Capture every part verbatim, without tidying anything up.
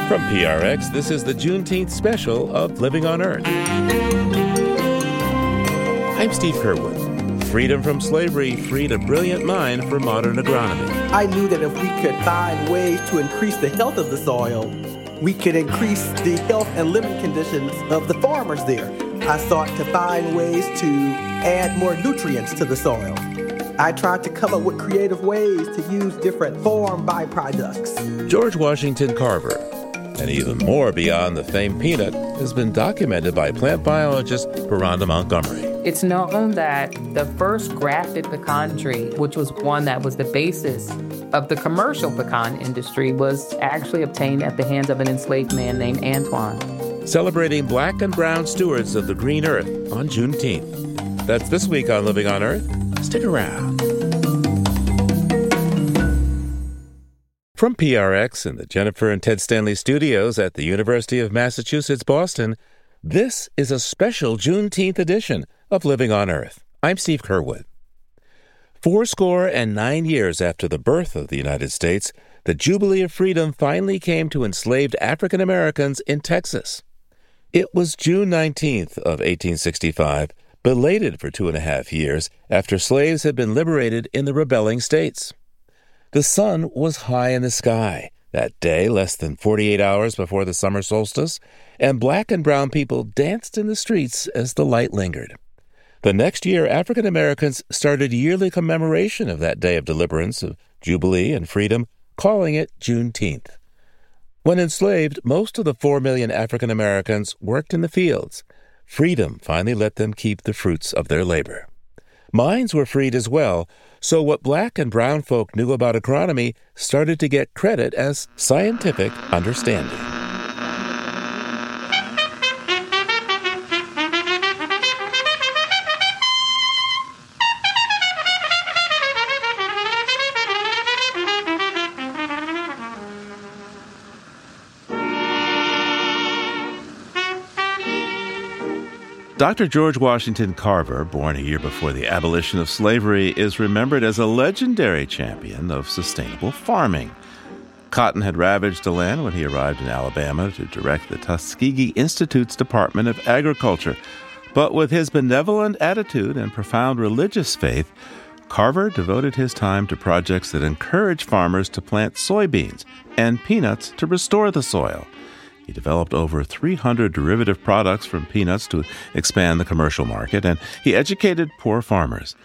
From P R X, this is the Juneteenth special of Living on Earth. I'm Steve Curwood. Freedom from slavery freed a brilliant mind for modern agronomy. I knew that if we could find ways to increase the health of the soil, we could increase the health and living conditions of the farmers there. I sought to find ways to add more nutrients to the soil. I tried to come up with creative ways to use different farm byproducts. George Washington Carver, and even more beyond the famed peanut, has been documented by plant biologist Rhonda Montgomery. It's known that the first grafted pecan tree, which was one that was the basis of the commercial pecan industry, was actually obtained at the hands of an enslaved man named Antoine. Celebrating black and brown stewards of the green earth on Juneteenth. That's this week on Living on Earth. Stick around. From P R X and the Jennifer and Ted Stanley studios at the University of Massachusetts, Boston, this is a special Juneteenth edition of Living on Earth. I'm Steve Curwood. Fourscore and nine years after the birth of the United States, the Jubilee of Freedom finally came to enslaved African Americans in Texas. It was June nineteenth of eighteen sixty-five, belated for two and a half years after slaves had been liberated in the rebelling states. The sun was high in the sky that day, less than forty-eight hours before the summer solstice, and black and brown people danced in the streets as the light lingered. The next year, African Americans started yearly commemoration of that day of deliverance, of Jubilee and freedom, calling it Juneteenth. When enslaved, most of the four million African Americans worked in the fields. Freedom finally let them keep the fruits of their labor. Minds were freed as well, so what black and brown folk knew about agronomy started to get credit as scientific understanding. Doctor George Washington Carver, born a year before the abolition of slavery, is remembered as a legendary champion of sustainable farming. Cotton had ravaged the land when he arrived in Alabama to direct the Tuskegee Institute's Department of Agriculture. But with his benevolent attitude and profound religious faith, Carver devoted his time to projects that encouraged farmers to plant soybeans and peanuts to restore the soil. He developed over three hundred derivative products from peanuts to expand the commercial market, and he educated poor farmers.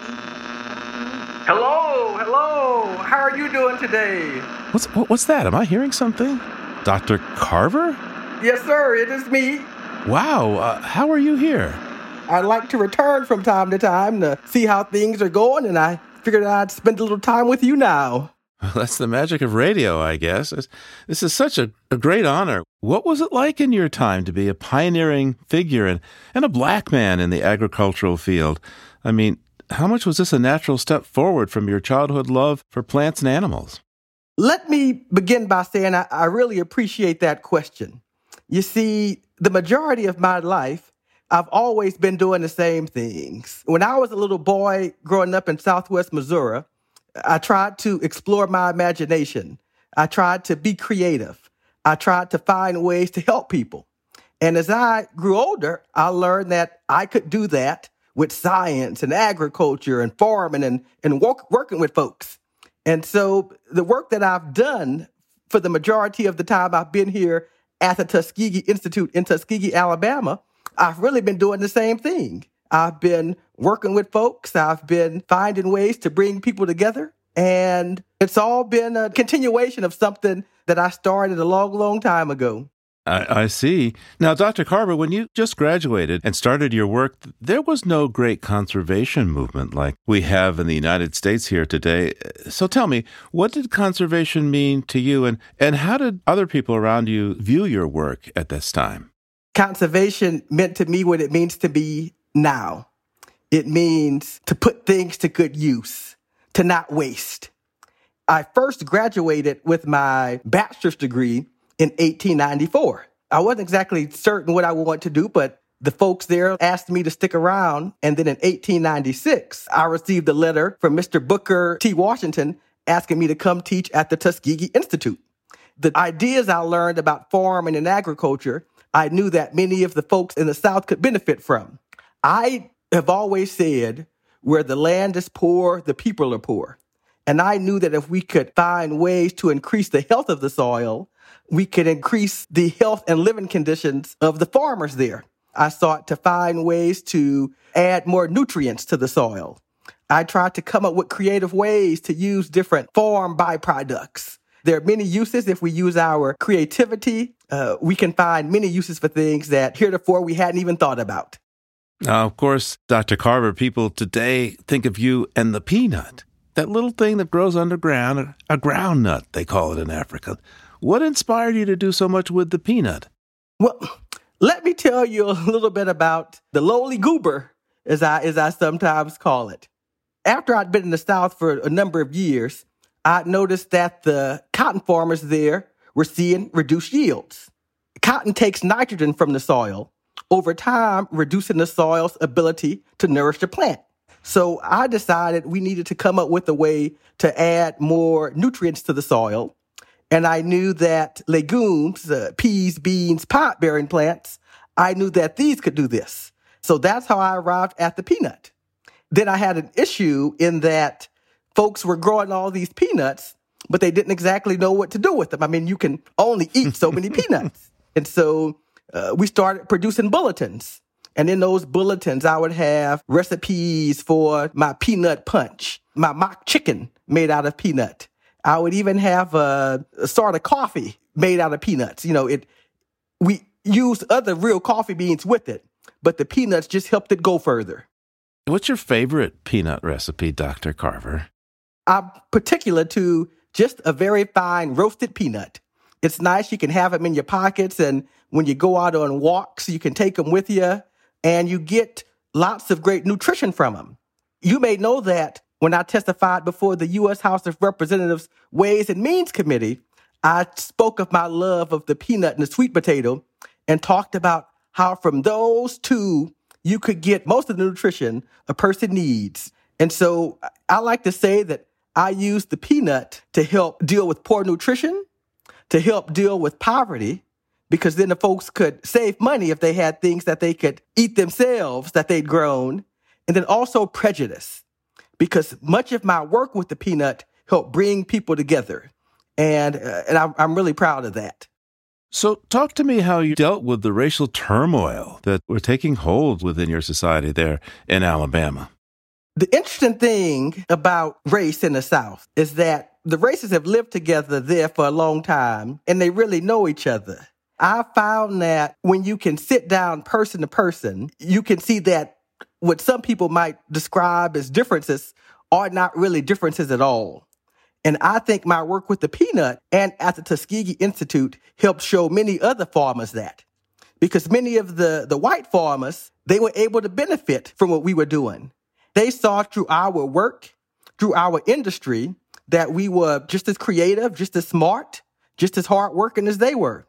Hello, hello. How are you doing today? What's what's that? Am I hearing something? Doctor Carver? Yes, sir. It is me. Wow. Uh, how are you here? I like to return from time to time to see how things are going, and I figured I'd spend a little time with you now. Well, that's the magic of radio, I guess. This is such a, a great honor. What was it like in your time to be a pioneering figure and, and a black man in the agricultural field? I mean, how much was this a natural step forward from your childhood love for plants and animals? Let me begin by saying I, I really appreciate that question. You see, the majority of my life, I've always been doing the same things. When I was a little boy growing up in Southwest Missouri, I tried to explore my imagination. I tried to be creative. I tried to find ways to help people. And as I grew older, I learned that I could do that with science and agriculture and farming and, and work, working with folks. And so the work that I've done for the majority of the time I've been here at the Tuskegee Institute in Tuskegee, Alabama, I've really been doing the same thing. I've been working with folks. I've been finding ways to bring people together. And it's all been a continuation of something that I started a long, long time ago. I, I see. Now, Doctor Carver, when you just graduated and started your work, there was no great conservation movement like we have in the United States here today. So tell me, what did conservation mean to you, and, and how did other people around you view your work at this time? Conservation meant to me what it means to be now. It means to put things to good use, to not waste. I first graduated with my bachelor's degree in eighteen ninety-four. I wasn't exactly certain what I wanted to do, but the folks there asked me to stick around. And then in eighteen ninety-six, I received a letter from Mister Booker T. Washington asking me to come teach at the Tuskegee Institute. the ideas I learned about farming and agriculture, I knew that many of the folks in the South could benefit from. I have always said, where the land is poor, the people are poor. And I knew that if we could find ways to increase the health of the soil, we could increase the health and living conditions of the farmers there. I sought to find ways to add more nutrients to the soil. I tried to come up with creative ways to use different farm byproducts. There are many uses. If we use our creativity, uh, we can find many uses for things that heretofore we hadn't even thought about. Now, of course, Doctor Carver, people today think of you and the peanut, that little thing that grows underground, a ground nut, they call it in Africa. What inspired you to do so much with the peanut? Well, let me tell you a little bit about the lowly goober, as I as I sometimes call it. After I'd been in the South for a number of years, I noticed that the cotton farmers there were seeing reduced yields. Cotton takes nitrogen from the soil, over time reducing the soil's ability to nourish the plant. So I decided we needed to come up with a way to add more nutrients to the soil. And I knew that legumes, uh, peas, beans, pot-bearing plants, I knew that these could do this. So that's how I arrived at the peanut. Then I had an issue in that folks were growing all these peanuts, but they didn't exactly know what to do with them. I mean, you can only eat so many peanuts. And so uh, we started producing bulletins. And in those bulletins, I would have recipes for my peanut punch, my mock chicken made out of peanut. I would even have a, a sort of coffee made out of peanuts. You know, it. We used other real coffee beans with it, but the peanuts just helped it go further. What's your favorite peanut recipe, Doctor Carver? I'm particular to just a very fine roasted peanut. It's nice. You can have them in your pockets, and when you go out on walks, you can take them with you, and you get lots of great nutrition from them. You may know that when I testified before the U S House of Representatives Ways and Means Committee, I spoke of my love of the peanut and the sweet potato and talked about how from those two, you could get most of the nutrition a person needs. And so I like to say that I use the peanut to help deal with poor nutrition, to help deal with poverty, because then the folks could save money if they had things that they could eat themselves that they'd grown, and then also prejudice, because much of my work with the peanut helped bring people together, and uh, and I'm, I'm really proud of that. So talk to me how you dealt with the racial turmoil that were taking hold within your society there in Alabama. The interesting thing about race in the South is that the races have lived together there for a long time, and they really know each other. I found that when you can sit down person to person, you can see that what some people might describe as differences are not really differences at all. And I think my work with the peanut and at the Tuskegee Institute helped show many other farmers that. Because many of the, the white farmers, they were able to benefit from what we were doing. They saw through our work, through our industry, that we were just as creative, just as smart, just as hardworking as they were.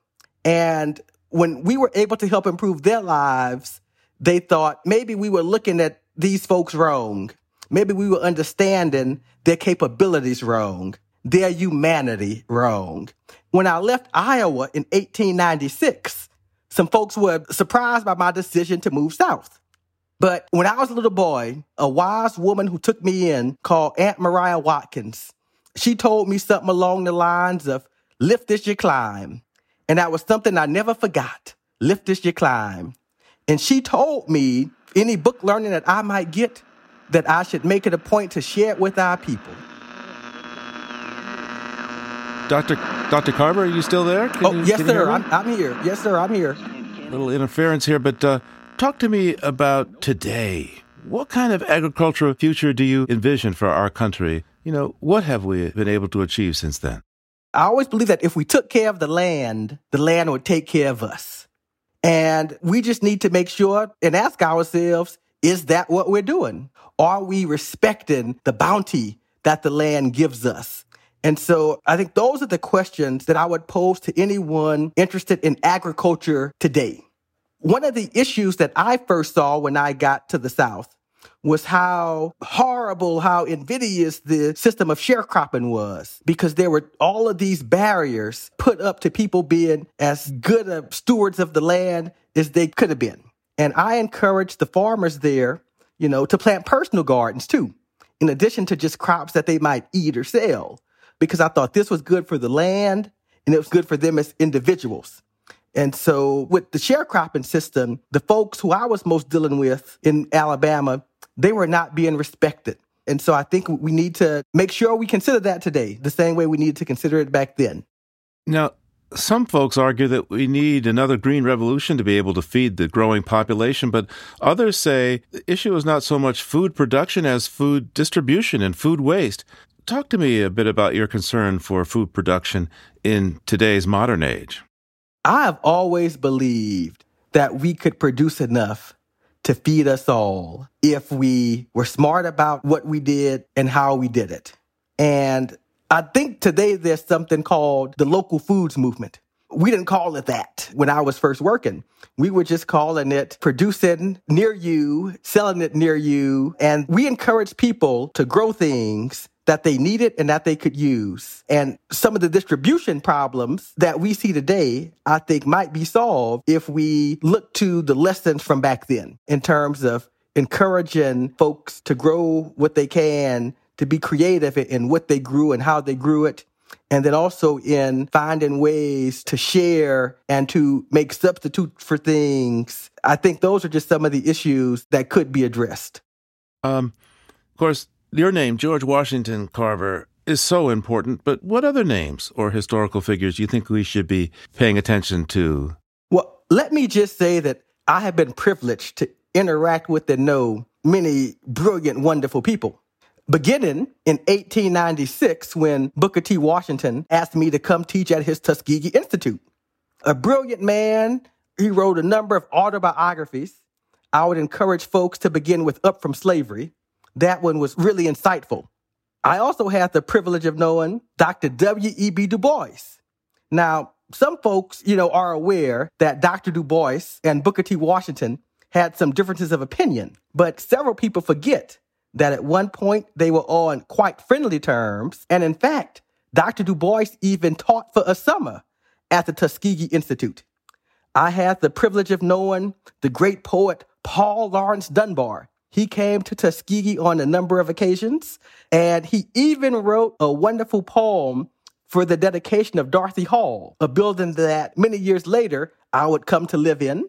And when we were able to help improve their lives, they thought maybe we were looking at these folks wrong. Maybe we were understanding their capabilities wrong, their humanity wrong. When I left Iowa in eighteen ninety-six, some folks were surprised by my decision to move south. But when I was a little boy, a wise woman who took me in called Aunt Mariah Watkins, she told me something along the lines of, lift as you climb. And that was something I never forgot, lift as you climb. And she told me any book learning that I might get, that I should make it a point to share it with our people. Doctor Doctor Carver, are you still there? Can oh, you, yes, can sir. I'm, I'm here. Yes, sir. I'm here. A little interference here, but uh, talk to me about today. What kind of agricultural future do you envision for our country? You know, what have we been able to achieve since then? I always believe that if we took care of the land, the land would take care of us. And we just need to make sure and ask ourselves, is that what we're doing? Are we respecting the bounty that the land gives us? And so I think those are the questions that I would pose to anyone interested in agriculture today. One of the issues that I first saw when I got to the South was how horrible, how invidious the system of sharecropping was, because there were all of these barriers put up to people being as good of stewards of the land as they could have been. And I encouraged the farmers there, you know, to plant personal gardens too, in addition to just crops that they might eat or sell, because I thought this was good for the land and it was good for them as individuals. And so with the sharecropping system, the folks who I was most dealing with in Alabama, they were not being respected. And so I think we need to make sure we consider that today, the same way we needed to consider it back then. Now, some folks argue that we need another green revolution to be able to feed the growing population, but others say the issue is not so much food production as food distribution and food waste. Talk to me a bit about your concern for food production in today's modern age. I have always believed that we could produce enough to feed us all if we were smart about what we did and how we did it. And I think today there's something called the local foods movement. We didn't call it that when I was first working. We were just calling it producing near you, selling it near you. And we encourage people to grow things that they needed and that they could use. And some of the distribution problems that we see today, I think might be solved if we look to the lessons from back then in terms of encouraging folks to grow what they can, to be creative in what they grew and how they grew it, and then also in finding ways to share and to make substitutes for things. I think those are just some of the issues that could be addressed. Um, of course, your name, George Washington Carver, is so important, but what other names or historical figures do you think we should be paying attention to? Well, let me just say that I have been privileged to interact with and know many brilliant, wonderful people. Beginning in eighteen ninety-six, when Booker T. Washington asked me to come teach at his Tuskegee Institute. A brilliant man, he wrote a number of autobiographies. I would encourage folks to begin with Up From Slavery. That one was really insightful. I also had the privilege of knowing Doctor W E B Du Bois. Now, some folks, you know, are aware that Doctor Du Bois and Booker T. Washington had some differences of opinion, but several people forget that at one point they were on quite friendly terms. And in fact, Doctor Du Bois even taught for a summer at the Tuskegee Institute. I had the privilege of knowing the great poet Paul Laurence Dunbar. He came to Tuskegee on a number of occasions, and he even wrote a wonderful poem for the dedication of Dorothy Hall, a building that many years later I would come to live in.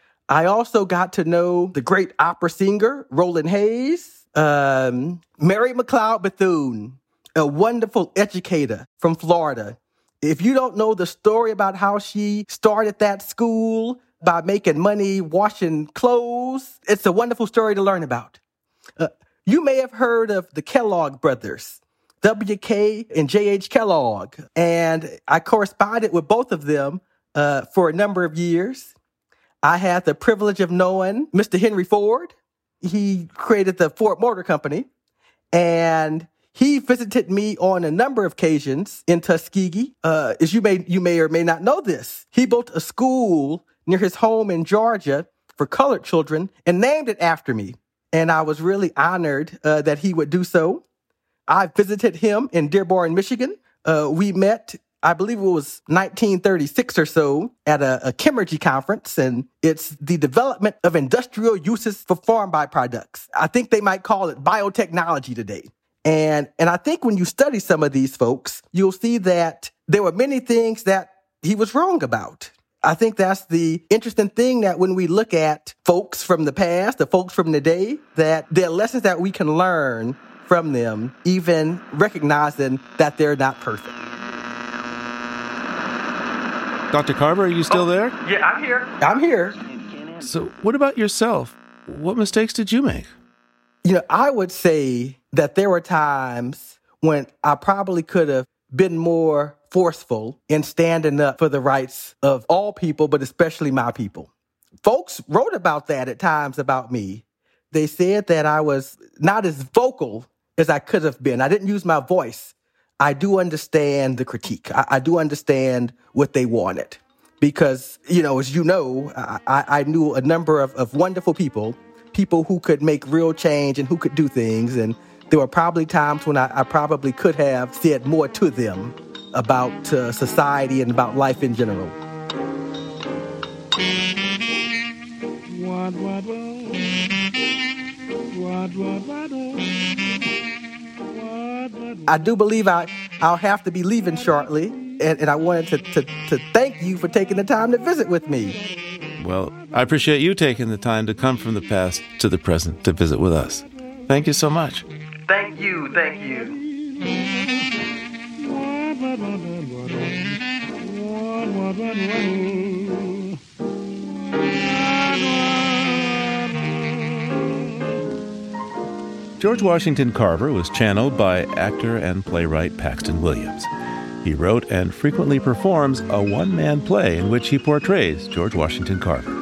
I also got to know the great opera singer, Roland Hayes, um, Mary McLeod Bethune, a wonderful educator from Florida. If you don't know the story about how she started that school by making money washing clothes, it's a wonderful story to learn about. Uh, you may have heard of the Kellogg brothers, W K and J H Kellogg, and I corresponded with both of them uh, for a number of years. I had the privilege of knowing Mister Henry Ford. He created the Ford Motor Company, and he visited me on a number of occasions in Tuskegee. Uh, as you may you may or may not know this, he built a school near his home in Georgia for colored children and named it after me. And I was really honored uh, that he would do so. I visited him in Dearborn, Michigan. Uh, we met, I believe it was nineteen thirty-six or so, at a, a Chemergy conference, and it's the development of industrial uses for farm byproducts. I think they might call it biotechnology today. And, and I think when you study some of these folks, you'll see that there were many things that he was wrong about. I think that's the interesting thing, that when we look at folks from the past, the folks from the day, that there are lessons that we can learn from them, even recognizing that they're not perfect. Doctor Carver, are you still oh, there? Yeah, I'm here. I'm here. So what about yourself? What mistakes did you make? You know, I would say that there were times when I probably could have been more forceful in standing up for the rights of all people, but especially my people. Folks wrote about that at times about me. They said that I was not as vocal as I could have been. I didn't use my voice. I do understand the critique. I, I do understand what they wanted. Because, you know, as you know, I, I knew a number of, of wonderful people people who could make real change and who could do things. And there were probably times when I, I probably could have said more to them about uh, society and about life in general. I do believe I, I'll have to be leaving shortly, and, and I wanted to, to, to thank you for taking the time to visit with me. Well, I appreciate you taking the time to come from the past to the present to visit with us. Thank you so much. Thank you, thank you. George Washington Carver was channeled by actor and playwright Paxton Williams. He wrote and frequently performs a one-man play in which he portrays George Washington Carver.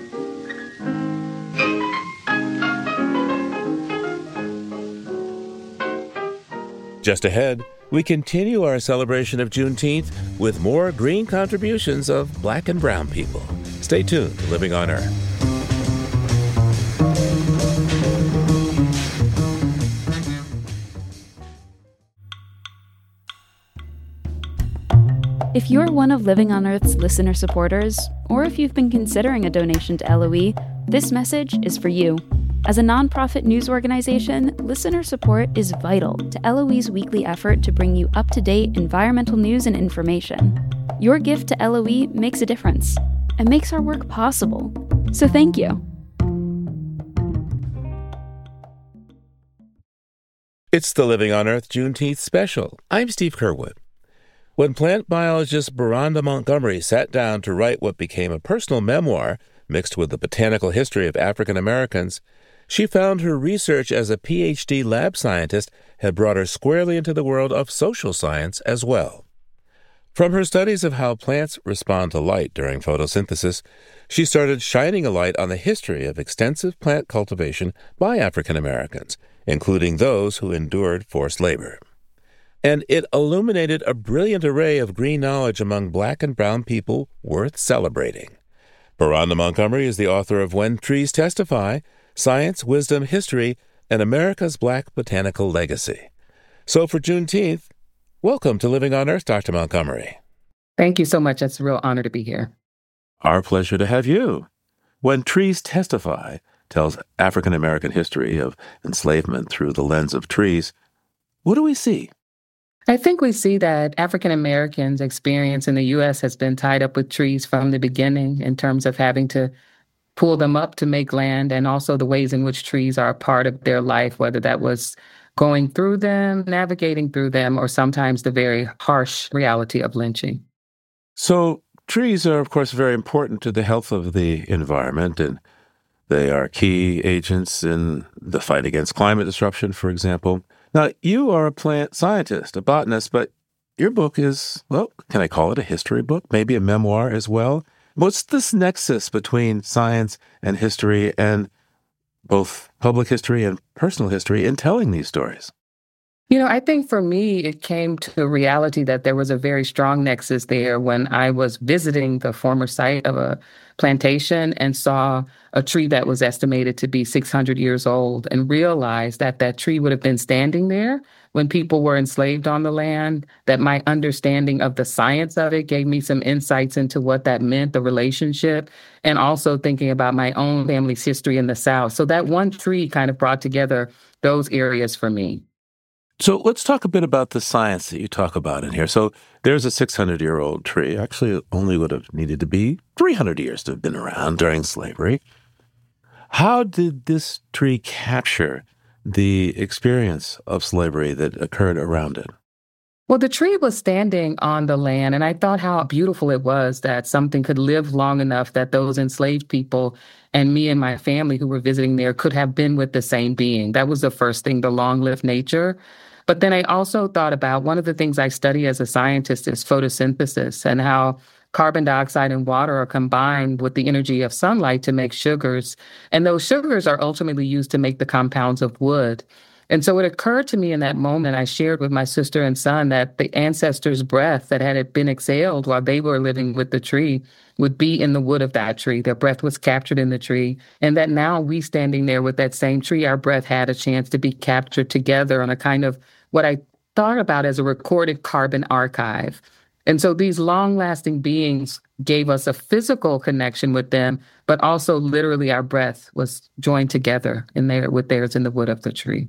Just ahead, we continue our celebration of Juneteenth with more green contributions of Black and brown people. Stay tuned to Living on Earth. If you're one of Living on Earth's listener supporters, or if you've been considering a donation to L O E, this message is for you. As a nonprofit news organization, listener support is vital to L O E's weekly effort to bring you up-to-date environmental news and information. Your gift to L O E makes a difference and makes our work possible. So thank you. It's the Living on Earth Juneteenth special. I'm Steve Curwood. When plant biologist Beronda Montgomery sat down to write what became a personal memoir mixed with the botanical history of African Americans, she found her research as a P H D lab scientist had brought her squarely into the world of social science as well. From her studies of how plants respond to light during photosynthesis, she started shining a light on the history of extensive plant cultivation by African Americans, including those who endured forced labor. And it illuminated a brilliant array of green knowledge among Black and brown people worth celebrating. Beronda Montgomery is the author of When Trees Testify, Science, Wisdom, History, and America's Black Botanical Legacy. So for Juneteenth, welcome to Living on Earth, Doctor Montgomery. Thank you so much. It's a real honor to be here. Our pleasure to have you. When Trees Testify tells African American history of enslavement through the lens of trees. What do we see? I think we see that African Americans' experience in the U S has been tied up with trees from the beginning in terms of having to pull them up to make land, and also the ways in which trees are a part of their life, whether that was going through them, navigating through them, or sometimes the very harsh reality of lynching. So trees are, of course, very important to the health of the environment, and they are key agents in the fight against climate disruption, for example. Now, you are a plant scientist, a botanist, but your book is, well, can I call it a history book? Maybe a memoir as well? What's this nexus between science and history, and both public history and personal history, in telling these stories? You know, I think for me, it came to a reality that there was a very strong nexus there when I was visiting the former site of a plantation and saw a tree that was estimated to be six hundred years old, and realized that that tree would have been standing there when people were enslaved on the land, that my understanding of the science of it gave me some insights into what that meant, the relationship, and also thinking about my own family's history in the South. So that one tree kind of brought together those areas for me. So let's talk a bit about the science that you talk about in here. So there's a six hundred year old tree. Actually, it only would have needed to be three hundred years to have been around during slavery. How did this tree capture the experience of slavery that occurred around it? Well, the tree was standing on the land, and I thought how beautiful it was that something could live long enough that those enslaved people and me and my family who were visiting there could have been with the same being. That was the first thing, the long-lived nature. But then I also thought about one of the things I study as a scientist is photosynthesis, and how carbon dioxide and water are combined with the energy of sunlight to make sugars. And those sugars are ultimately used to make the compounds of wood. And so it occurred to me in that moment, I shared with my sister and son that the ancestors' breath that had been exhaled while they were living with the tree would be in the wood of that tree. Their breath was captured in the tree. And that now we standing there with that same tree, our breath had a chance to be captured together on a kind of what I thought about as a recorded carbon archive. And so these long-lasting beings gave us a physical connection with them, but also literally our breath was joined together in there with theirs in the wood of the tree.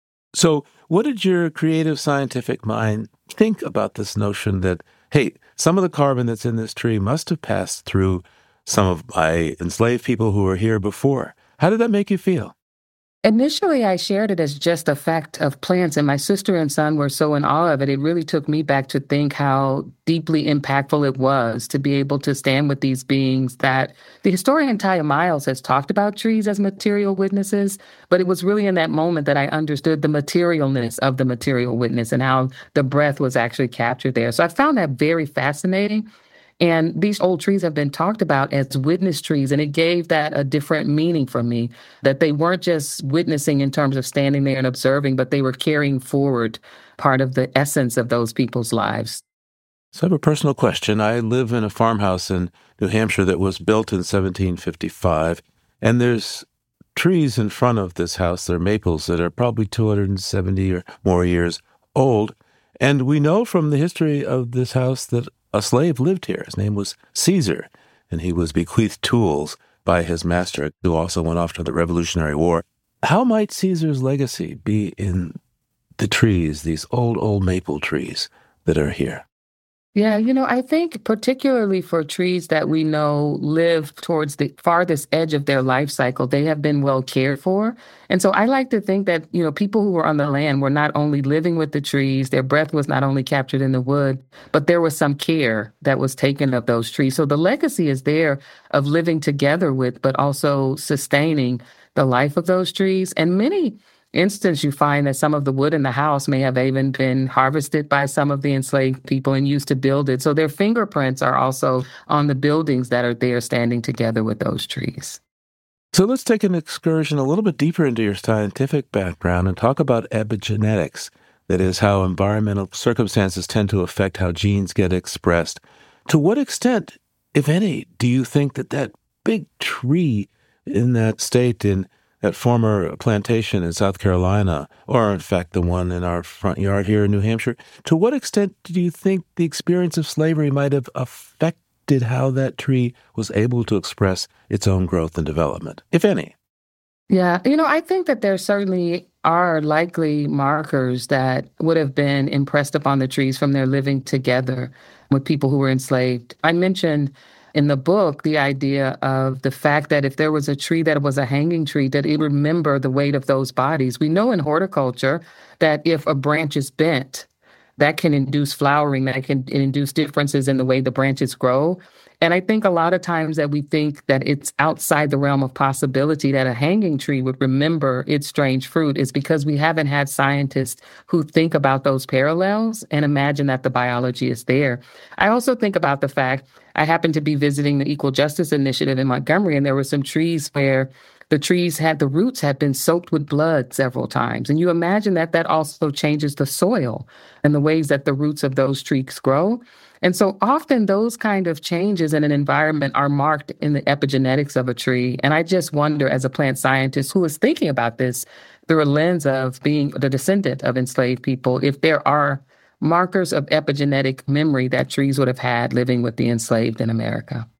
So what did your creative scientific mind think about this notion that, hey, some of the carbon that's in this tree must have passed through some of my enslaved people who were here before? How did that make you feel? Initially, I shared it as just a fact of plants, and my sister and son were so in awe of it. It really took me back to think how deeply impactful it was to be able to stand with these beings that the historian Taya Miles has talked about trees as material witnesses, but it was really in that moment that I understood the materialness of the material witness and how the breath was actually captured there. So I found that very fascinating. And these old trees have been talked about as witness trees, and it gave that a different meaning for me, that they weren't just witnessing in terms of standing there and observing, but they were carrying forward part of the essence of those people's lives. So I have a personal question. I live in a farmhouse in New Hampshire that was built in seventeen fifty-five, and there's trees in front of this house. They're maples that are probably two hundred seventy or more years old. And we know from the history of this house that a slave lived here. His name was Caesar, and he was bequeathed tools by his master, who also went off to the Revolutionary War. How might Caesar's legacy be in the trees, these old, old maple trees that are here? Yeah, you know, I think particularly for trees that we know live towards the farthest edge of their life cycle, they have been well cared for. And so I like to think that, you know, people who were on the land were not only living with the trees, their breath was not only captured in the wood, but there was some care that was taken of those trees. So the legacy is there of living together with, but also sustaining the life of those trees. And many instance, you find that some of the wood in the house may have even been harvested by some of the enslaved people and used to build it. So their fingerprints are also on the buildings that are there standing together with those trees. So let's take an excursion a little bit deeper into your scientific background and talk about epigenetics. That is, how environmental circumstances tend to affect how genes get expressed. To what extent, if any, do you think that that big tree in that state in that former plantation in South Carolina, or in fact the one in our front yard here in New Hampshire, to what extent do you think the experience of slavery might have affected how that tree was able to express its own growth and development, if any? Yeah, you know, I think that there certainly are likely markers that would have been impressed upon the trees from their living together with people who were enslaved. I mentioned in the book the idea of the fact that if there was a tree that was a hanging tree, that it would remember the weight of those bodies. We know in horticulture that if a branch is bent, that can induce flowering, that can induce differences in the way the branches grow. And I think a lot of times that we think that it's outside the realm of possibility that a hanging tree would remember its strange fruit is because we haven't had scientists who think about those parallels and imagine that the biology is there. I also think about the fact I happened to be visiting the Equal Justice Initiative in Montgomery, and there were some trees where the trees had, the roots had been soaked with blood several times. And you imagine that that also changes the soil and the ways that the roots of those trees grow. And so often those kind of changes in an environment are marked in the epigenetics of a tree. And I just wonder, as a plant scientist who is thinking about this through a lens of being the descendant of enslaved people, if there are markers of epigenetic memory that trees would have had living with the enslaved in America.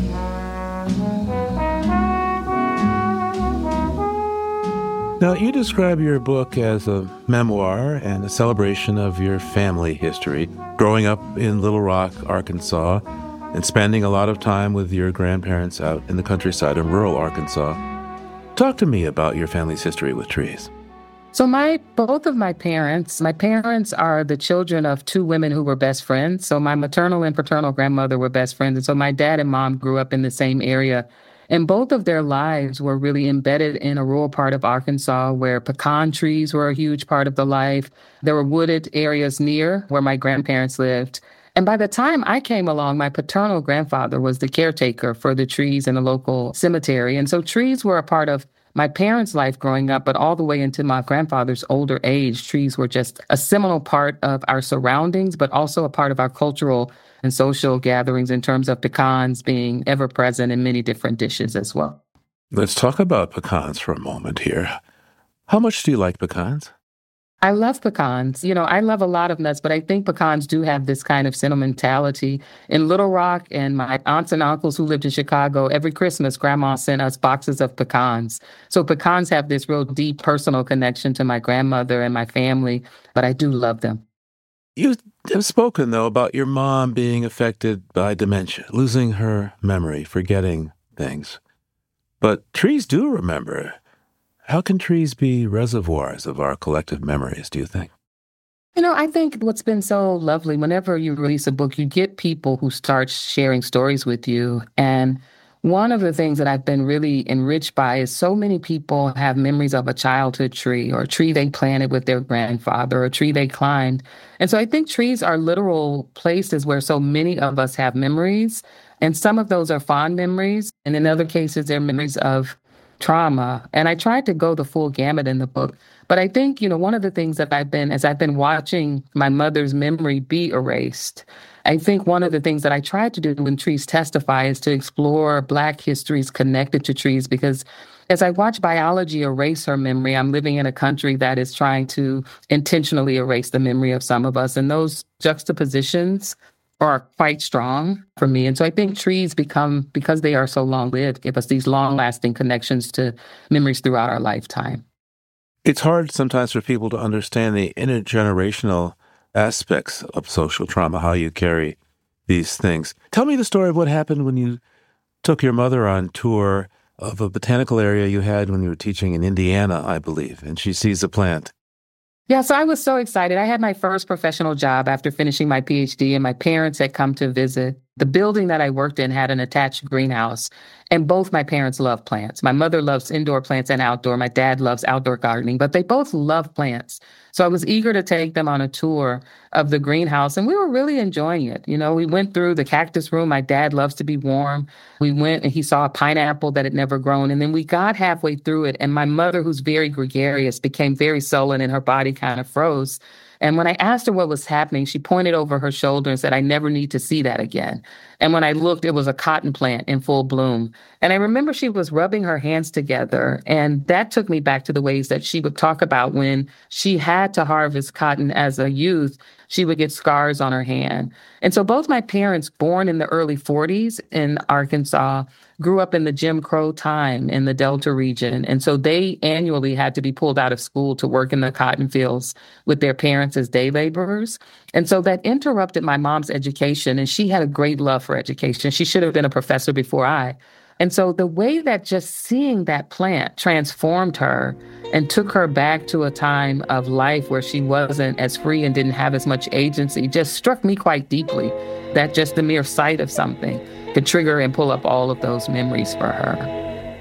Now, you describe your book as a memoir and a celebration of your family history, growing up in Little Rock, Arkansas, and spending a lot of time with your grandparents out in the countryside in rural Arkansas. Talk to me about your family's history with trees. So my both of my parents, my parents are the children of two women who were best friends. So my maternal and paternal grandmother were best friends. And so my dad and mom grew up in the same area. And both of their lives were really embedded in a rural part of Arkansas where pecan trees were a huge part of the life. There were wooded areas near where my grandparents lived. And by the time I came along, my paternal grandfather was the caretaker for the trees in the local cemetery. And so trees were a part of my parents' life growing up, but all the way into my grandfather's older age, trees were just a seminal part of our surroundings, but also a part of our cultural and social gatherings in terms of pecans being ever present in many different dishes as well. Let's talk about pecans for a moment here. How much do you like pecans? I love pecans. You know, I love a lot of nuts, but I think pecans do have this kind of sentimentality. In Little Rock and my aunts and uncles who lived in Chicago, every Christmas, Grandma sent us boxes of pecans. So pecans have this real deep personal connection to my grandmother and my family, but I do love them. You have spoken, though, about your mom being affected by dementia, losing her memory, forgetting things. But trees do remember. How can trees be reservoirs of our collective memories, do you think? You know, I think what's been so lovely, whenever you release a book, you get people who start sharing stories with you. And one of the things that I've been really enriched by is so many people have memories of a childhood tree or a tree they planted with their grandfather, or a tree they climbed. And so I think trees are literal places where so many of us have memories. And some of those are fond memories. And in other cases, they're memories of trauma. And I tried to go the full gamut in the book. But I think, you know, one of the things that I've been, as I've been watching my mother's memory be erased, I think one of the things that I tried to do when Trees Testify is to explore Black histories connected to trees, because as I watch biology erase her memory, I'm living in a country that is trying to intentionally erase the memory of some of us. And those juxtapositions are quite strong for me. And so I think trees become, because they are so long-lived, give us these long-lasting connections to memories throughout our lifetime. It's hard sometimes for people to understand the intergenerational aspects of social trauma, how you carry these things. Tell me the story of what happened when you took your mother on tour of a botanical area you had when you were teaching in Indiana, I believe, and she sees a plant. Yeah, so I was so excited. I had my first professional job after finishing my P H D, and my parents had come to visit. The building that I worked in had an attached greenhouse, and both my parents love plants. My mother loves indoor plants and outdoor. My dad loves outdoor gardening, but they both love plants. So I was eager to take them on a tour of the greenhouse, and we were really enjoying it. You know, we went through the cactus room. My dad loves to be warm. We went and he saw a pineapple that had never grown, and then we got halfway through it, and my mother, who's very gregarious, became very sullen and her body kind of froze. And when I asked her what was happening, she pointed over her shoulder and said, "I never need to see that again." And when I looked, it was a cotton plant in full bloom. And I remember she was rubbing her hands together. And that took me back to the ways that she would talk about when she had to harvest cotton as a youth, she would get scars on her hand. And so both my parents, born in the early forties in Arkansas, grew up in the Jim Crow time in the Delta region. And so they annually had to be pulled out of school to work in the cotton fields with their parents as day laborers. And so that interrupted my mom's education. And she had a great love for education. She should have been a professor before I. And so the way that just seeing that plant transformed her and took her back to a time of life where she wasn't as free and didn't have as much agency just struck me quite deeply, that just the mere sight of something could trigger and pull up all of those memories for her.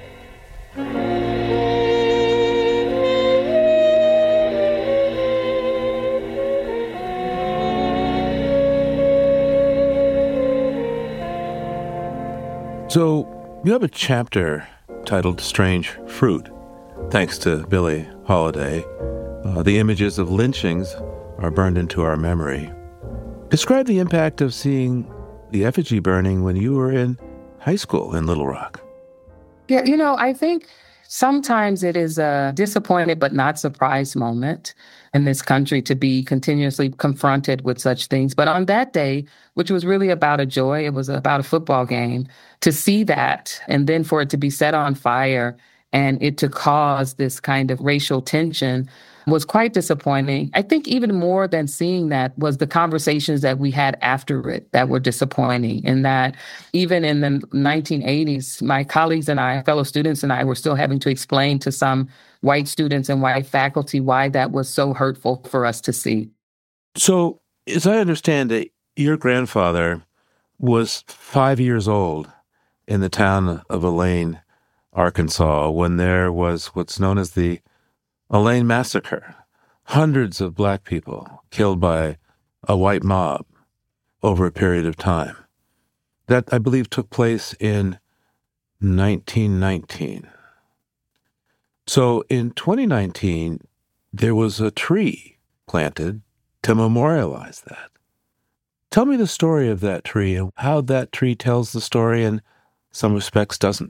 So you have a chapter titled Strange Fruit, thanks to Billie Holiday. Uh, the images of lynchings are burned into our memory. Describe the impact of seeing the effigy burning when you were in high school in Little Rock. Yeah, you know, I think sometimes it is a disappointed but not surprised moment in this country to be continuously confronted with such things. But on that day, which was really about a joy, it was about a football game, to see that and then for it to be set on fire and it to cause this kind of racial tension was quite disappointing. I think even more than seeing that was the conversations that we had after it that were disappointing, in that even in the nineteen eighties, my colleagues and I, fellow students and I, were still having to explain to some white students and white faculty why that was so hurtful for us to see. So, as I understand it, your grandfather was five years old in the town of Elaine, Arkansas, when there was what's known as the Elaine Massacre. Hundreds of black people killed by a white mob over a period of time. That, I believe, took place in nineteen nineteen. So in twenty nineteen, there was a tree planted to memorialize that. Tell me the story of that tree and how that tree tells the story and, in some respects, doesn't.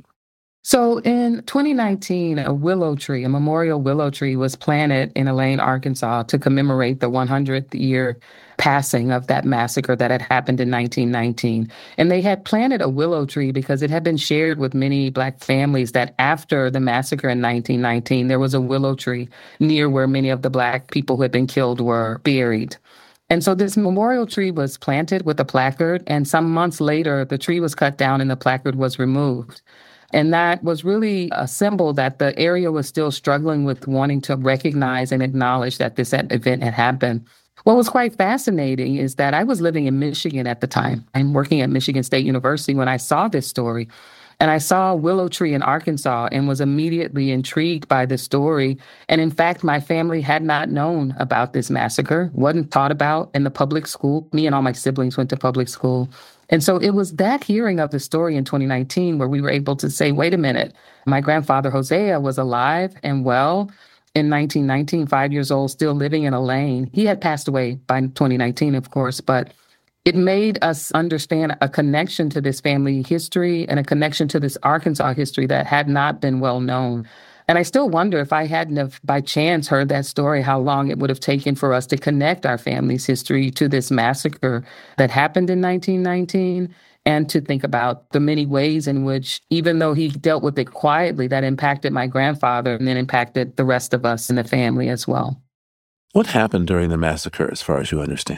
So in twenty nineteen, a willow tree, a memorial willow tree, was planted in Elaine, Arkansas to commemorate the one hundredth year passing of that massacre that had happened in nineteen nineteen. And they had planted a willow tree because it had been shared with many Black families that after the massacre in nineteen nineteen, there was a willow tree near where many of the Black people who had been killed were buried. And so this memorial tree was planted with a placard, and some months later, the tree was cut down and the placard was removed. And that was really a symbol that the area was still struggling with wanting to recognize and acknowledge that this event had happened. What was quite fascinating is that I was living in Michigan at the time. I'm working at Michigan State University when I saw this story. And I saw a willow tree in Arkansas and was immediately intrigued by the story. And in fact, my family had not known about this massacre, wasn't taught about in the public school. Me and all my siblings went to public school. And so it was that hearing of the story in twenty nineteen where we were able to say, wait a minute, my grandfather Hosea was alive and well in nineteen nineteen, five years old, still living in Elaine. He had passed away by twenty nineteen, of course, but it made us understand a connection to this family history and a connection to this Arkansas history that had not been well known. And I still wonder if I hadn't have by chance heard that story, how long it would have taken for us to connect our family's history to this massacre that happened in nineteen nineteen, and to think about the many ways in which, even though he dealt with it quietly, that impacted my grandfather and then impacted the rest of us in the family as well. What happened during the massacre, as far as you understand?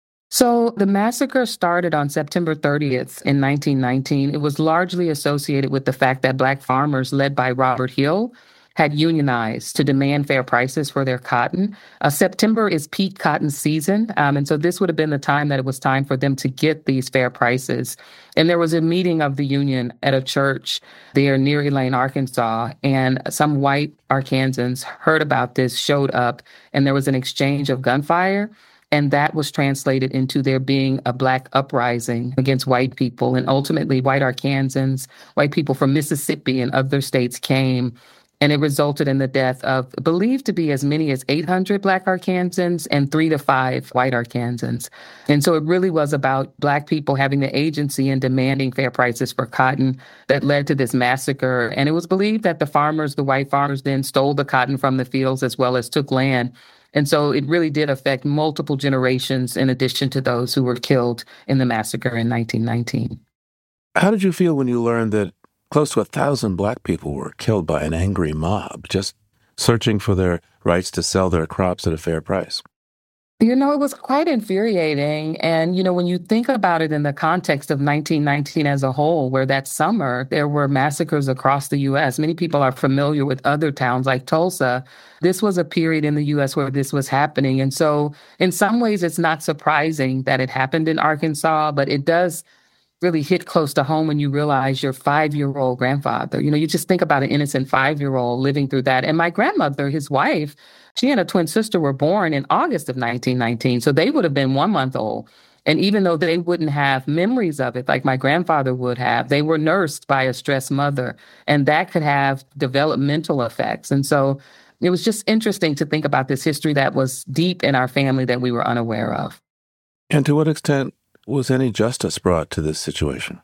So the massacre started on September thirtieth in nineteen nineteen. It was largely associated with the fact that Black farmers, led by Robert Hill, had unionized to demand fair prices for their cotton. Uh, September is peak cotton season, um, and so this would have been the time that it was time for them to get these fair prices. And there was a meeting of the union at a church there near Elaine, Arkansas, and some white Arkansans heard about this, showed up, and there was an exchange of gunfire. And that was translated into there being a Black uprising against white people. And ultimately, white Arkansans, white people from Mississippi and other states came. And it resulted in the death of believed to be as many as eight hundred Black Arkansans and three to five white Arkansans. And so it really was about Black people having the agency and demanding fair prices for cotton that led to this massacre. And it was believed that the farmers, the white farmers, then stole the cotton from the fields as well as took land. And so it really did affect multiple generations in addition to those who were killed in the massacre in nineteen nineteen. How did you feel when you learned that close to a thousand Black people were killed by an angry mob just searching for their rights to sell their crops at a fair price? You know, it was quite infuriating. And, you know, when you think about it in the context of nineteen nineteen as a whole, where that summer there were massacres across the U S, many people are familiar with other towns like Tulsa. This was a period in the U S where this was happening. And so in some ways, it's not surprising that it happened in Arkansas, but it does really hit close to home when you realize your five-year-old grandfather. You know, you just think about an innocent five-year-old living through that. And my grandmother, his wife, she and a twin sister were born in August of nineteen nineteen. So they would have been one month old. And even though they wouldn't have memories of it like my grandfather would have, they were nursed by a stressed mother. And that could have developmental effects. And so it was just interesting to think about this history that was deep in our family that we were unaware of. And to what extent was any justice brought to this situation?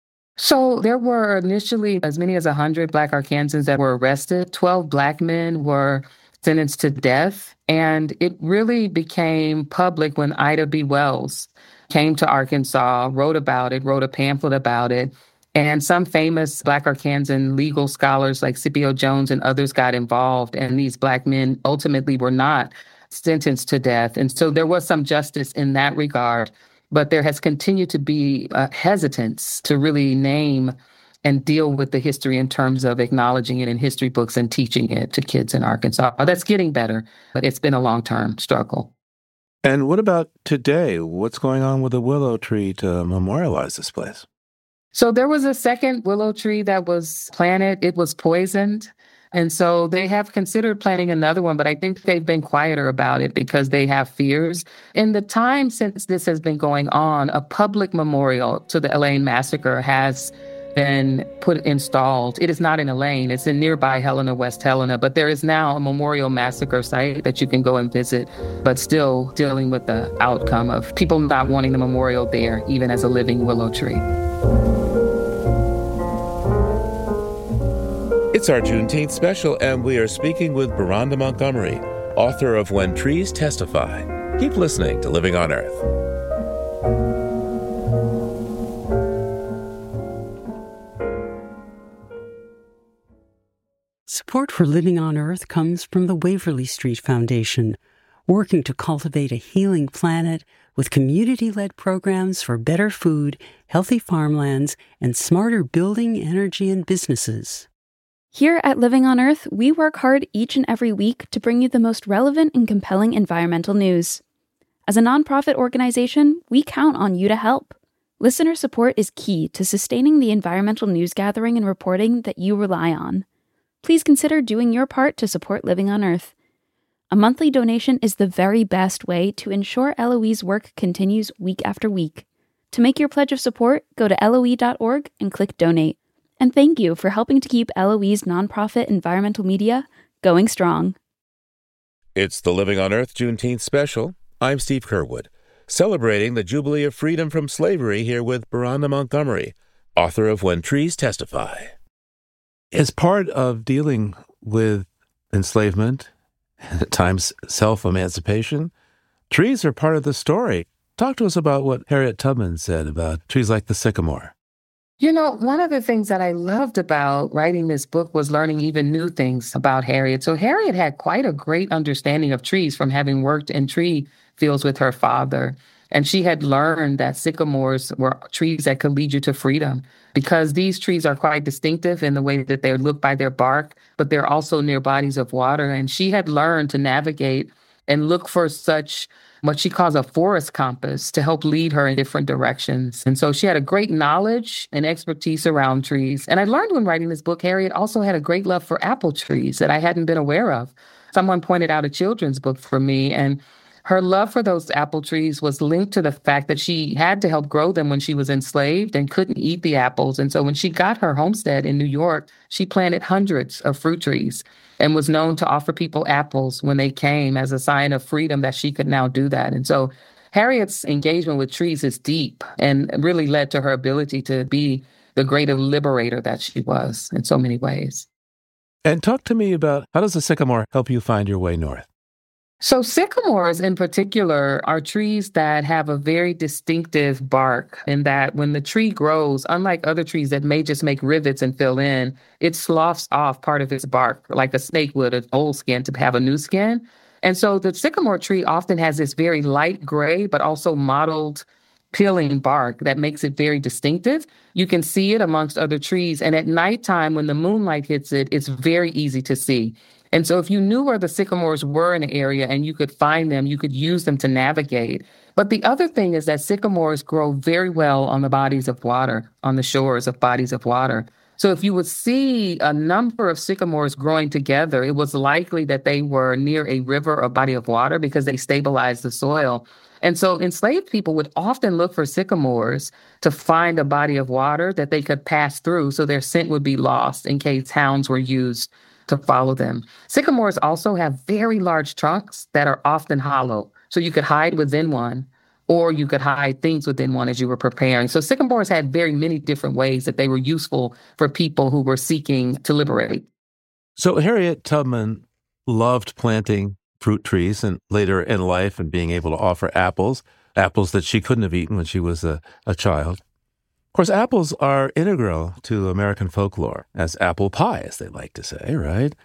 So there were initially as many as one hundred Black Arkansans that were arrested. twelve Black men were sentenced to death. And it really became public when Ida B. Wells came to Arkansas, wrote about it, wrote a pamphlet about it. And some famous Black Arkansan legal scholars like Scipio Jones and others got involved. And these Black men ultimately were not sentenced to death. And so there was some justice in that regard. But there has continued to be a hesitance to really name and deal with the history in terms of acknowledging it in history books and teaching it to kids in Arkansas. That's getting better, but it's been a long-term struggle. And what about today? What's going on with the willow tree to memorialize this place? So there was a second willow tree that was planted. It was poisoned. And so they have considered planting another one, but I think they've been quieter about it because they have fears. In the time since this has been going on, a public memorial to the Elaine massacre has been put installed. It is not in Elaine. It's in nearby Helena, West Helena, but there is now a memorial massacre site that you can go and visit, but still dealing with the outcome of people not wanting the memorial there, even as a living willow tree. It's our Juneteenth special, and we are speaking with Beronda Montgomery, author of When Trees Testify. Keep listening to Living on Earth. Support for Living on Earth comes from the Waverly Street Foundation, working to cultivate a healing planet with community-led programs for better food, healthy farmlands, and smarter building, energy, and businesses. Here at Living on Earth, we work hard each and every week to bring you the most relevant and compelling environmental news. As a nonprofit organization, we count on you to help. Listener support is key to sustaining the environmental news gathering and reporting that you rely on. Please consider doing your part to support Living on Earth. A monthly donation is the very best way to ensure L O E's work continues week after week. To make your pledge of support, go to L O E dot org and click Donate. And thank you for helping to keep L O E's nonprofit environmental media going strong. It's the Living on Earth Juneteenth special. I'm Steve Curwood, celebrating the Jubilee of Freedom from Slavery here with Beronda Montgomery, author of When Trees Testify. As part of dealing with enslavement and at times self-emancipation, trees are part of the story. Talk to us about what Harriet Tubman said about trees like the sycamore. You know, one of the things that I loved about writing this book was learning even new things about Harriet. So Harriet had quite a great understanding of trees from having worked in tree fields with her father. And she had learned that sycamores were trees that could lead you to freedom because these trees are quite distinctive in the way that they look by their bark, but they're also near bodies of water. And she had learned to navigate and look for such what she calls a forest compass to help lead her in different directions. And so she had a great knowledge and expertise around trees. And I learned when writing this book, Harriet also had a great love for apple trees that I hadn't been aware of. Someone pointed out a children's book for me, and her love for those apple trees was linked to the fact that she had to help grow them when she was enslaved and couldn't eat the apples. And so when she got her homestead in New York, she planted hundreds of fruit trees and was known to offer people apples when they came as a sign of freedom that she could now do that. And so Harriet's engagement with trees is deep and really led to her ability to be the great liberator that she was in so many ways. And talk to me about, how does the sycamore help you find your way north? So sycamores in particular are trees that have a very distinctive bark in that when the tree grows, unlike other trees that may just make rivets and fill in, it sloughs off part of its bark like a snake would an old skin to have a new skin. And so the sycamore tree often has this very light gray, but also mottled peeling bark that makes it very distinctive. You can see it amongst other trees. And at nighttime, when the moonlight hits it, it's very easy to see. And so if you knew where the sycamores were in an area and you could find them, you could use them to navigate. But the other thing is that sycamores grow very well on the bodies of water, on the shores of bodies of water. So if you would see a number of sycamores growing together, it was likely that they were near a river or body of water because they stabilized the soil. And so enslaved people would often look for sycamores to find a body of water that they could pass through so their scent would be lost in case hounds were used to follow them. Sycamores also have very large trunks that are often hollow. So you could hide within one, or you could hide things within one as you were preparing. So sycamores had very many different ways that they were useful for people who were seeking to liberate. So Harriet Tubman loved planting fruit trees and later in life and being able to offer apples, apples that she couldn't have eaten when she was a, a child. Of course, apples are integral to American folklore, as apple pie, as they like to say, right?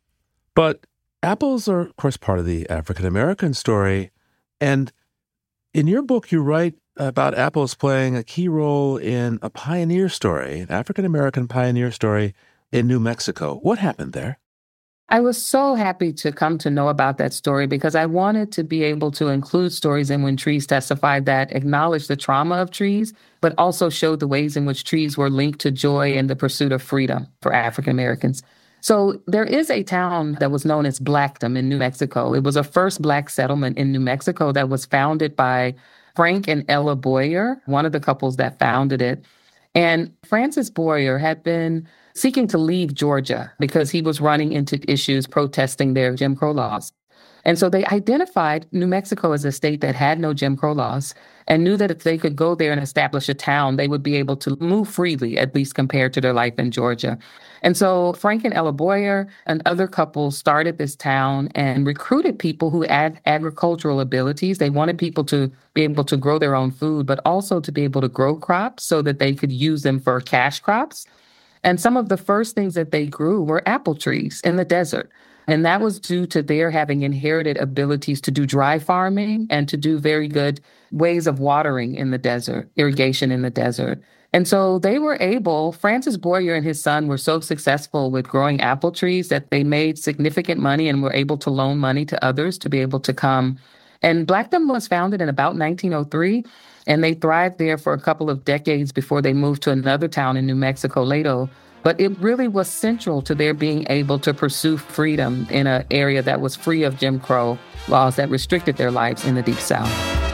But apples are, of course, part of the African-American story. And in your book, you write about apples playing a key role in a pioneer story, an African-American pioneer story in New Mexico. What happened there? I was so happy to come to know about that story because I wanted to be able to include stories in When Trees Testify that acknowledge the trauma of trees, but also showed the ways in which trees were linked to joy and the pursuit of freedom for African Americans. So there is a town that was known as Blackdom in New Mexico. It was a first Black settlement in New Mexico that was founded by Frank and Ella Boyer, one of the couples that founded it. And Francis Boyer had been seeking to leave Georgia because he was running into issues protesting their Jim Crow laws. And so they identified New Mexico as a state that had no Jim Crow laws and knew that if they could go there and establish a town, they would be able to move freely, at least compared to their life in Georgia. And so Frank and Ella Boyer and other couples started this town and recruited people who had agricultural abilities. They wanted people to be able to grow their own food, but also to be able to grow crops so that they could use them for cash crops. And some of the first things that they grew were apple trees in the desert. And that was due to their having inherited abilities to do dry farming and to do very good ways of watering in the desert, irrigation in the desert. And so they were able, Francis Boyer and his son were so successful with growing apple trees that they made significant money and were able to loan money to others to be able to come. And Blackdom was founded in about nineteen oh three, and they thrived there for a couple of decades before they moved to another town in New Mexico, Laredo. But it really was central to their being able to pursue freedom in an area that was free of Jim Crow laws that restricted their lives in the Deep South.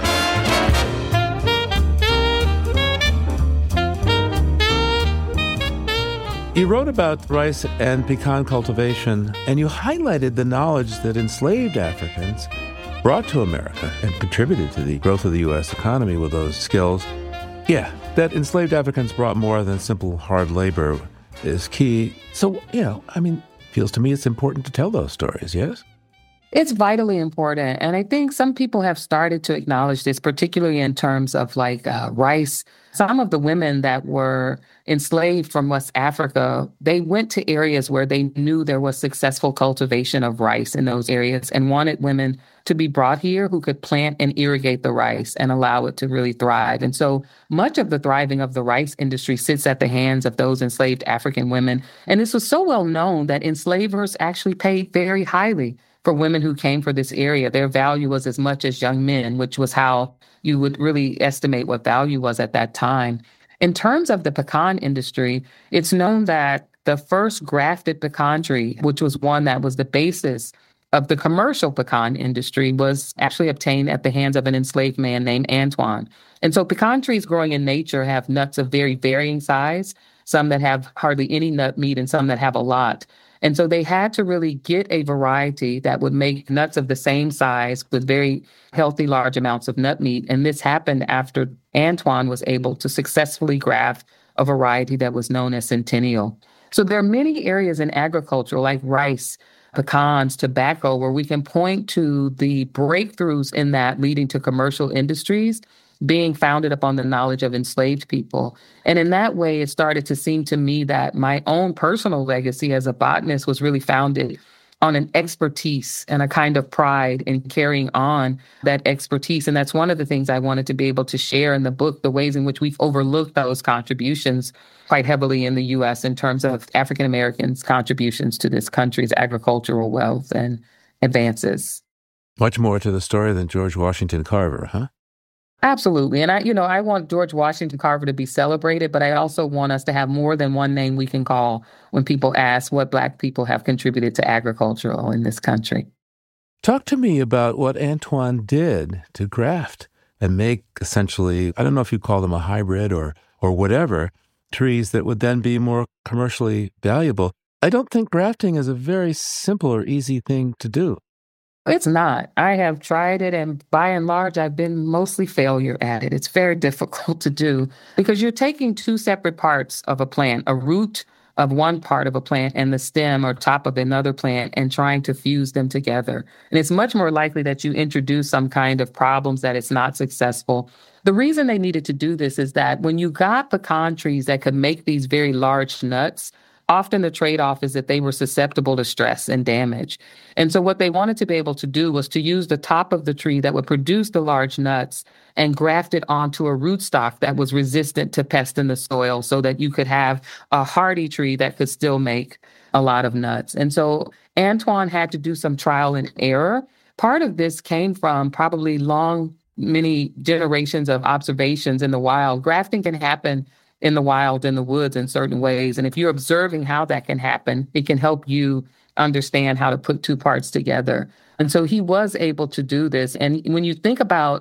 You wrote about rice and pecan cultivation, and you highlighted the knowledge that enslaved Africans brought to America and contributed to the growth of the U S economy with those skills. Yeah, that enslaved Africans brought more than simple hard labor is key. So, you know, I mean, feels to me it's important to tell those stories, yes? It's vitally important. And I think some people have started to acknowledge this, particularly in terms of like uh, rice. Some of the women that were enslaved from West Africa, they went to areas where they knew there was successful cultivation of rice in those areas and wanted women to be brought here who could plant and irrigate the rice and allow it to really thrive. And so much of the thriving of the rice industry sits at the hands of those enslaved African women. And this was so well known that enslavers actually paid very highly for women who came for this area. Their value was as much as young men, which was how you would really estimate what value was at that time. In terms of the pecan industry, it's known that the first grafted pecan tree, which was one that was the basis of the commercial pecan industry, was actually obtained at the hands of an enslaved man named Antoine. And so pecan trees growing in nature have nuts of very varying size, some that have hardly any nut meat and some that have a lot. And so they had to really get a variety that would make nuts of the same size with very healthy, large amounts of nut meat. And this happened after Antoine was able to successfully graft a variety that was known as Centennial. So there are many areas in agriculture like rice, pecans, tobacco, where we can point to the breakthroughs in that leading to commercial industries being founded upon the knowledge of enslaved people. And in that way, it started to seem to me that my own personal legacy as a botanist was really founded on an expertise and a kind of pride in carrying on that expertise. And that's one of the things I wanted to be able to share in the book, the ways in which we've overlooked those contributions quite heavily in the U S in terms of African Americans' contributions to this country's agricultural wealth and advances. Much more to the story than George Washington Carver, huh? Absolutely. And I, you know, I want George Washington Carver to be celebrated, but I also want us to have more than one name we can call when people ask what Black people have contributed to agriculture in this country. Talk to me about what Antoine did to graft and make essentially, I don't know if you call them a hybrid or or whatever, trees that would then be more commercially valuable. I don't think grafting is a very simple or easy thing to do. It's not. I have tried it, and by and large, I've been mostly failure at it. It's very difficult to do because you're taking two separate parts of a plant, a root of one part of a plant and the stem or top of another plant, and trying to fuse them together. And it's much more likely that you introduce some kind of problems that it's not successful. The reason they needed to do this is that when you got pecan trees that could make these very large nuts, often the trade-off is that they were susceptible to stress and damage. And so what they wanted to be able to do was to use the top of the tree that would produce the large nuts and graft it onto a rootstock that was resistant to pests in the soil so that you could have a hardy tree that could still make a lot of nuts. And so Antoine had to do some trial and error. Part of this came from probably long, many generations of observations in the wild. Grafting can happen in the wild, in the woods in certain ways. And if you're observing how that can happen, it can help you understand how to put two parts together. And so he was able to do this. And when you think about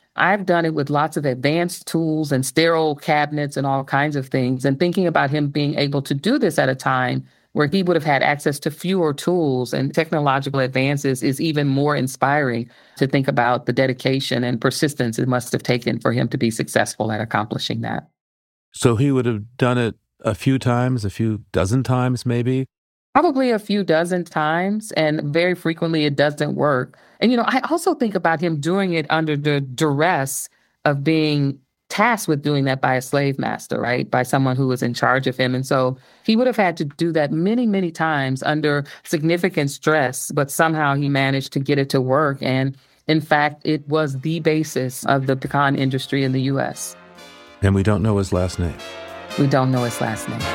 I've done it with lots of advanced tools and sterile cabinets and all kinds of things. And thinking about him being able to do this at a time where he would have had access to fewer tools and technological advances is even more inspiring to think about the dedication and persistence it must have taken for him to be successful at accomplishing that. So he would have done it a few times, a few dozen times maybe? Probably a few dozen times, and very frequently it doesn't work. And, you know, I also think about him doing it under the duress of being tasked with doing that by a slave master, right? By someone who was in charge of him. And so he would have had to do that many, many times under significant stress, but somehow he managed to get it to work. And in fact, it was the basis of the pecan industry in the U S. And we don't know his last name. We don't know his last name.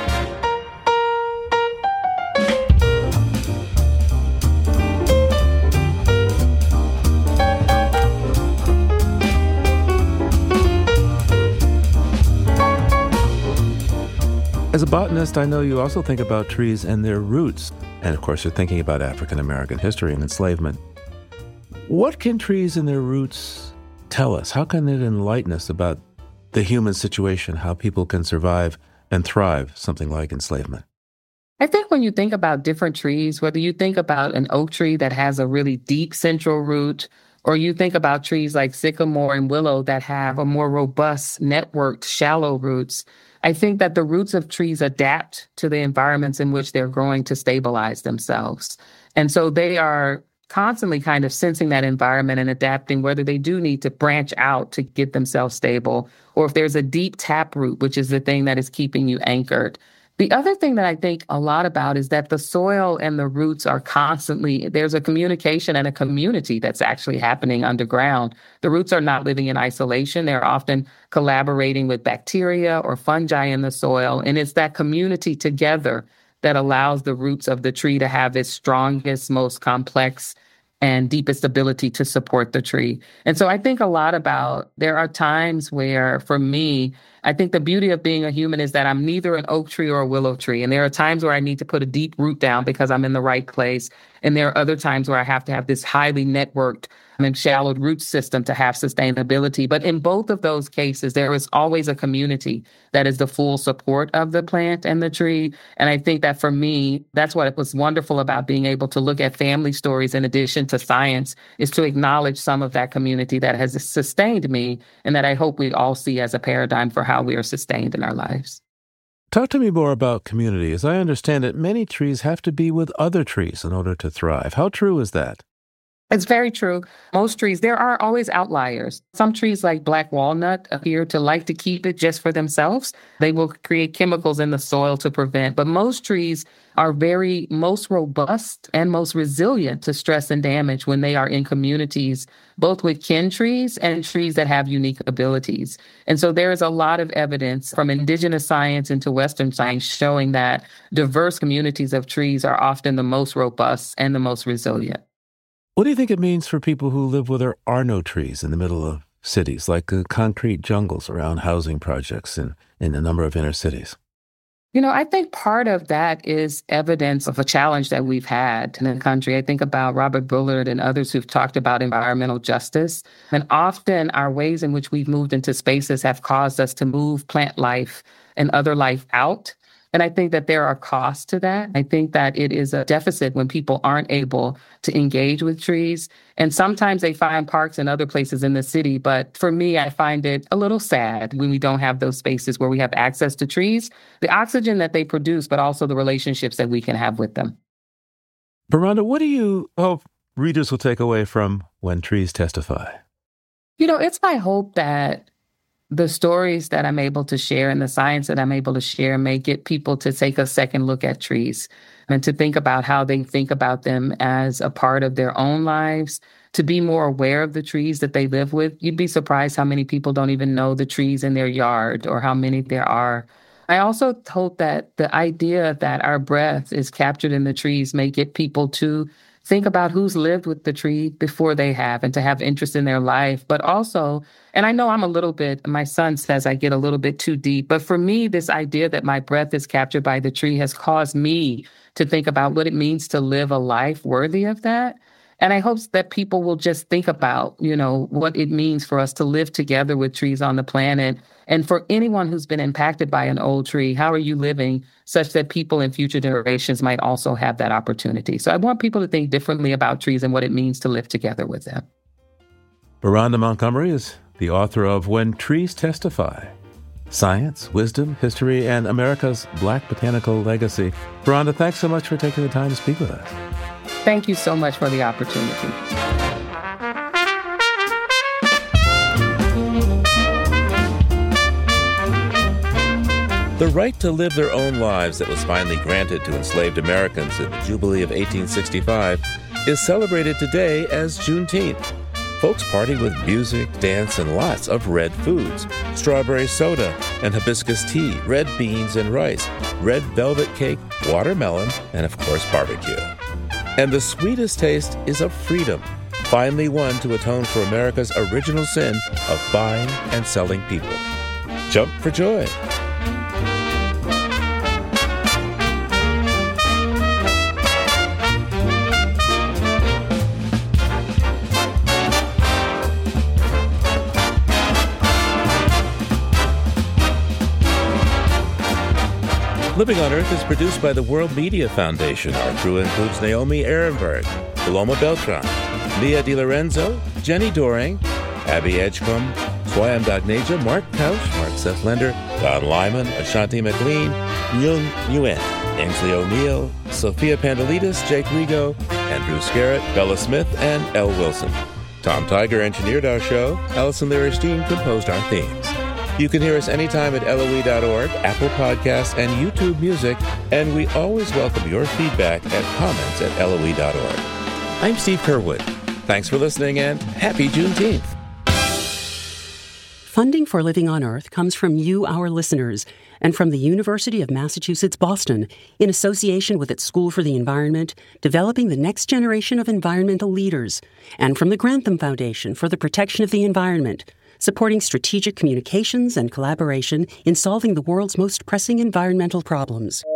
As a botanist, I know you also think about trees and their roots. And of course, you're thinking about African American history and enslavement. What can trees and their roots tell us? How can it enlighten us about the human situation, how people can survive and thrive, something like enslavement? I think when you think about different trees, whether you think about an oak tree that has a really deep central root, or you think about trees like sycamore and willow that have a more robust, networked, shallow roots, I think that the roots of trees adapt to the environments in which they're growing to stabilize themselves. And so they are constantly kind of sensing that environment and adapting whether they do need to branch out to get themselves stable, or if there's a deep taproot, which is the thing that is keeping you anchored. The other thing that I think a lot about is that the soil and the roots are constantly, there's a communication and a community that's actually happening underground. The roots are not living in isolation. They're often collaborating with bacteria or fungi in the soil. And it's that community together that allows the roots of the tree to have its strongest, most complex and deepest ability to support the tree. And so I think a lot about, there are times where, for me, I think the beauty of being a human is that I'm neither an oak tree or a willow tree. And there are times where I need to put a deep root down because I'm in the right place. And there are other times where I have to have this highly networked and shallowed root system to have sustainability. But in both of those cases, there is always a community that is the full support of the plant and the tree. And I think that for me, that's what was wonderful about being able to look at family stories in addition to science, is to acknowledge some of that community that has sustained me and that I hope we all see as a paradigm for how we are sustained in our lives. Talk to me more about community. As I understand it, many trees have to be with other trees in order to thrive. How true is that? It's very true. Most trees, there are always outliers. Some trees like black walnut appear to like to keep it just for themselves. They will create chemicals in the soil to prevent. But most trees are very most robust and most resilient to stress and damage when they are in communities, both with kin trees and trees that have unique abilities. And so there is a lot of evidence from indigenous science into Western science showing that diverse communities of trees are often the most robust and the most resilient. What do you think it means for people who live where there are no trees in the middle of cities, like uh, concrete jungles around housing projects in, in a number of inner cities? You know, I think part of that is evidence of a challenge that we've had in the country. I think about Robert Bullard and others who've talked about environmental justice. And often our ways in which we've moved into spaces have caused us to move plant life and other life out. And I think that there are costs to that. I think that it is a deficit when people aren't able to engage with trees. And sometimes they find parks in other places in the city. But for me, I find it a little sad when we don't have those spaces where we have access to trees, the oxygen that they produce, but also the relationships that we can have with them. Beronda, what do you hope readers will take away from When Trees Testify? You know, it's my hope that the stories that I'm able to share and the science that I'm able to share may get people to take a second look at trees and to think about how they think about them as a part of their own lives, to be more aware of the trees that they live with. You'd be surprised how many people don't even know the trees in their yard or how many there are. I also hope that the idea that our breath is captured in the trees may get people to think about who's lived with the tree before they have and to have interest in their life. But also, and I know I'm a little bit, my son says I get a little bit too deep, but for me, this idea that my breath is captured by the tree has caused me to think about what it means to live a life worthy of that. And I hope that people will just think about, you know, what it means for us to live together with trees on the planet. And for anyone who's been impacted by an old tree, how are you living such that people in future generations might also have that opportunity? So I want people to think differently about trees and what it means to live together with them. Veranda Montgomery is the author of When Trees Testify: Science, Wisdom, History, and America's Black Botanical Legacy. Veranda, thanks so much for taking the time to speak with us. Thank you so much for the opportunity. The right to live their own lives that was finally granted to enslaved Americans in the Jubilee of eighteen sixty-five is celebrated today as Juneteenth. Folks party with music, dance, and lots of red foods: strawberry soda and hibiscus tea, red beans and rice, red velvet cake, watermelon, and of course barbecue. And the sweetest taste is of freedom, finally won to atone for America's original sin of buying and selling people. Jump for joy. Living on Earth is produced by the World Media Foundation. Our crew includes Naomi Ehrenberg, Paloma Beltran, Leah DiLorenzo, Jenny Doring, Abby Edgecombe, Swayam Dagneja, Mark Couch, Mark Seth Lender, Don Lyman, Ashanti McLean, Myung Nguyen, Ainsley O'Neill, Sophia Pandelides, Jake Rigo, Andrew Scarrett, Bella Smith, and Elle Wilson. Tom Tiger engineered our show. Allison Liristein composed our themes. You can hear us anytime at L O E dot org, Apple Podcasts, and YouTube Music, and we always welcome your feedback at comments at L O E dot org. I'm Steve Curwood. Thanks for listening, and happy Juneteenth. Funding for Living on Earth comes from you, our listeners, and from the University of Massachusetts Boston, in association with its School for the Environment, developing the next generation of environmental leaders, and from the Grantham Foundation for the Protection of the Environment, supporting strategic communications and collaboration in solving the world's most pressing environmental problems.